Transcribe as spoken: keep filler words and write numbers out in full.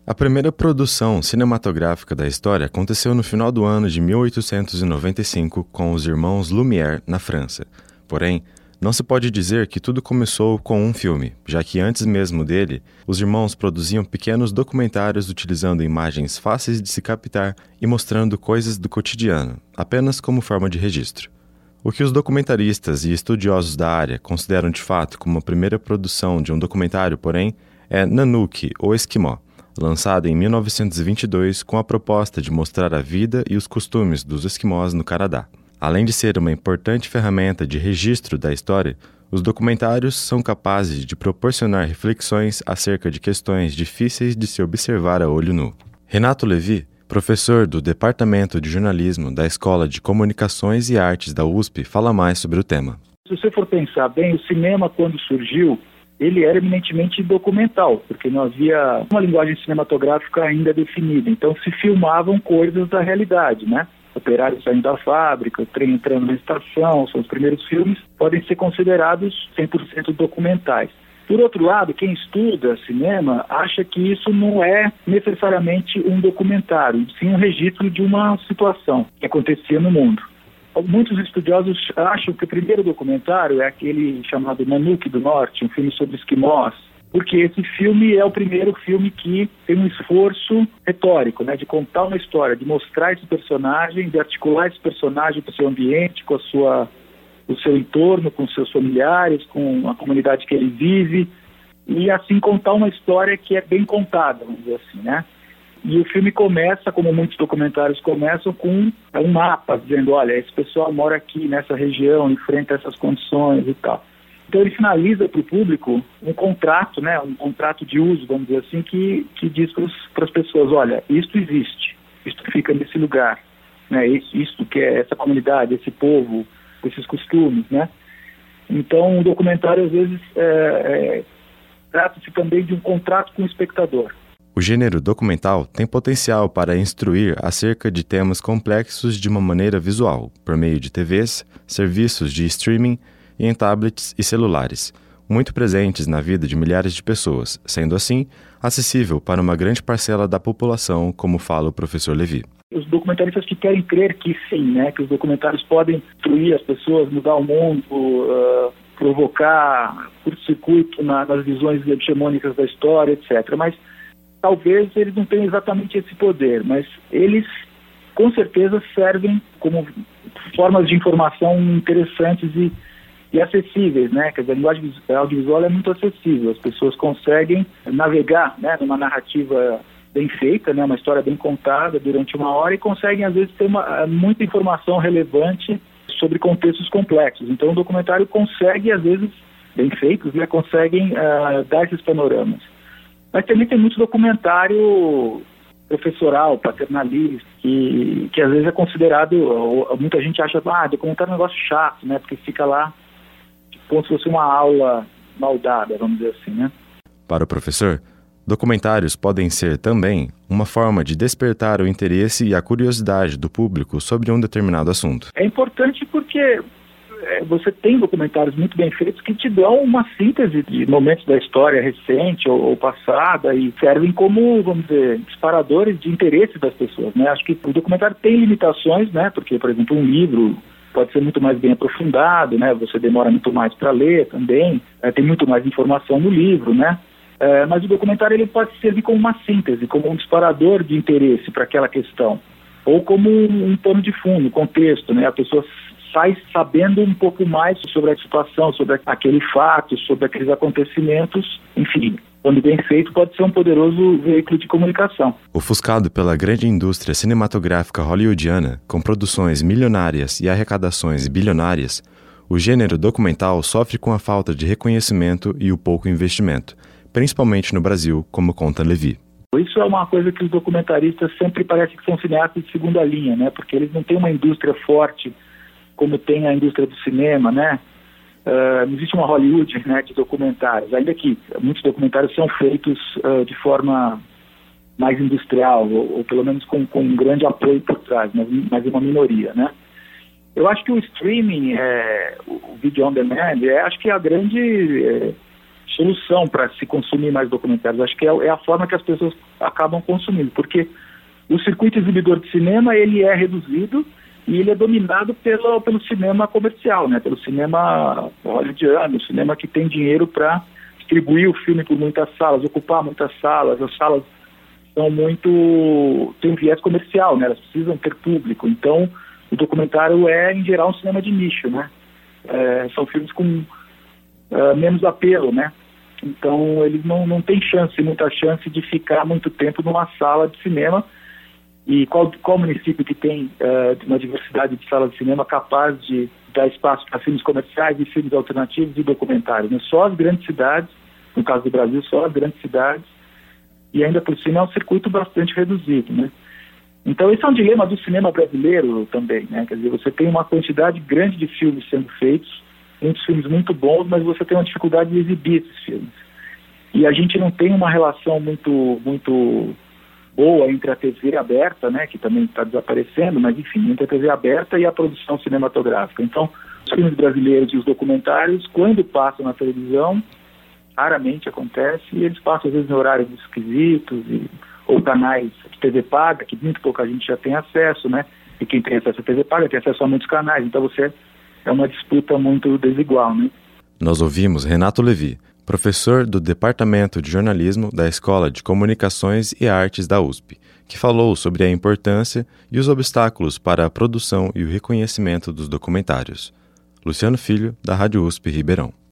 A primeira produção cinematográfica da história aconteceu no final do ano de mil oitocentos e noventa e cinco com os irmãos Lumière, na França. Porém, não se pode dizer que tudo começou com um filme, já que antes mesmo dele, os irmãos produziam pequenos documentários utilizando imagens fáceis de se captar e mostrando coisas do cotidiano, apenas como forma de registro. O que os documentaristas e estudiosos da área consideram de fato como a primeira produção de um documentário, porém, é Nanook, ou Esquimó, lançado em mil novecentos e vinte e dois com a proposta de mostrar a vida e os costumes dos esquimós no Canadá. Além de ser uma importante ferramenta de registro da história, os documentários são capazes de proporcionar reflexões acerca de questões difíceis de se observar a olho nu. Renato Levi, professor do Departamento de Jornalismo da Escola de Comunicações e Artes da U S P, fala mais sobre o tema. Se você for pensar bem, o cinema, quando surgiu, ele era eminentemente documental, porque não havia uma linguagem cinematográfica ainda definida. Então se filmavam coisas da realidade, né? Operários saindo da fábrica, o trem entrando na estação, são os primeiros filmes, podem ser considerados cem por cento documentais. Por outro lado, quem estuda cinema acha que isso não é necessariamente um documentário, sim um registro de uma situação que acontecia no mundo. Muitos estudiosos acham que o primeiro documentário é aquele chamado Nanook do Norte, um filme sobre esquimós, porque esse filme é o primeiro filme que tem um esforço retórico, né, de contar uma história, de mostrar esse personagem, de articular esse personagem com o seu ambiente, com a sua, o seu entorno, com seus familiares, com a comunidade que ele vive, e assim contar uma história que é bem contada, vamos dizer assim, né? E o filme começa, como muitos documentários começam, com um mapa, dizendo, olha, esse pessoal mora aqui nessa região, enfrenta essas condições e tal. Então ele finaliza para o público um contrato, né, um contrato de uso, vamos dizer assim, que, que diz para as pessoas, olha, isto existe, isto fica nesse lugar, né, isto, isto que é essa comunidade, esse povo, esses costumes, né. Então o documentário, às vezes, é, é, trata-se também de um contrato com o espectador. O gênero documental tem potencial para instruir acerca de temas complexos de uma maneira visual, por meio de T Vs, serviços de streaming e em tablets e celulares, muito presentes na vida de milhares de pessoas, sendo assim, acessível para uma grande parcela da população, como fala o professor Levi. Os documentaristas que querem crer que sim, né, que os documentários podem instruir as pessoas, mudar o mundo, uh, provocar curto-circuito na, nas visões hegemônicas da história, etcétera. Mas talvez eles não tenham exatamente esse poder, mas eles com certeza servem como formas de informação interessantes e, e acessíveis, né? Quer dizer, a linguagem audiovisual é muito acessível, as pessoas conseguem navegar, né, numa narrativa bem feita, né, uma história bem contada durante uma hora e conseguem às vezes ter uma, muita informação relevante sobre contextos complexos. Então o documentário consegue, às vezes, bem feitos, né, conseguem uh, dar esses panoramas. Mas também tem muito documentário professoral, paternalista, que, que às vezes é considerado, ou, muita gente acha, ah, documentário é um negócio chato, né, porque fica lá como se fosse uma aula mal dada, vamos dizer assim, né? Para o professor, documentários podem ser também uma forma de despertar o interesse e a curiosidade do público sobre um determinado assunto. É importante porque você tem documentários muito bem feitos que te dão uma síntese de momentos da história recente ou, ou passada e servem como, vamos dizer, disparadores de interesse das pessoas, né? Acho que o documentário tem limitações, né? Porque, por exemplo, um livro pode ser muito mais bem aprofundado, né? Você demora muito mais para ler também, é, tem muito mais informação no livro, né? É, mas o documentário ele pode servir como uma síntese, como um disparador de interesse para aquela questão, ou como um, um pano de fundo, um contexto, né? A pessoa sai sabendo um pouco mais sobre a situação, sobre aquele fato, sobre aqueles acontecimentos, enfim, quando bem feito, pode ser um poderoso veículo de comunicação. Ofuscado pela grande indústria cinematográfica hollywoodiana, com produções milionárias e arrecadações bilionárias, o gênero documental sofre com a falta de reconhecimento e o pouco investimento, principalmente no Brasil, como conta Levi. Isso é uma coisa que os documentaristas sempre parece que são cineastas de segunda linha, né? Porque eles não têm uma indústria forte como tem a indústria do cinema, né? Uh, não existe uma Hollywood, né, de documentários, ainda que muitos documentários são feitos uh, de forma mais industrial, ou, ou pelo menos com, com um grande apoio por trás, mas, mas é uma minoria, né? Eu acho que o streaming, é, o, o vídeo on demand, é, acho que é a grande, é, solução para se consumir mais documentários. Acho que é, é a forma que as pessoas acabam consumindo, porque o circuito exibidor de cinema, ele é reduzido e ele é dominado pelo, pelo cinema comercial, né? Pelo cinema hollywoodiano, cinema que tem dinheiro para distribuir o filme por muitas salas, ocupar muitas salas. As salas são muito... tem um viés comercial, né? Elas precisam ter público. Então, o documentário é, em geral, um cinema de nicho, né? É, são filmes com uh, menos apelo, né? Então, eles não, não têm chance, muita chance de ficar muito tempo numa sala de cinema. E qual, qual município que tem uh, uma diversidade de salas de cinema capaz de dar espaço para filmes comerciais e filmes alternativos e documentários, né? Só as grandes cidades, no caso do Brasil, só as grandes cidades, e ainda por cima é um circuito bastante reduzido, né? Então esse é um dilema do cinema brasileiro também, né? Quer dizer, você tem uma quantidade grande de filmes sendo feitos, muitos filmes muito bons, mas você tem uma dificuldade de exibir esses filmes. E a gente não tem uma relação muito, muito boa entre a T V aberta, né, que também está desaparecendo, mas enfim, entre a T V aberta e a produção cinematográfica. Então, os filmes brasileiros e os documentários, quando passam na televisão, raramente acontece, e eles passam às vezes em horários esquisitos, e, ou canais de T V paga, que muito pouca gente já tem acesso, né, e quem tem acesso à T V paga tem acesso a muitos canais, então você é uma disputa muito desigual, né. Nós ouvimos Renato Levi, professor do Departamento de Jornalismo da Escola de Comunicações e Artes da U S P, que falou sobre a importância e os obstáculos para a produção e o reconhecimento dos documentários. Luciano Filho, da Rádio U S P Ribeirão.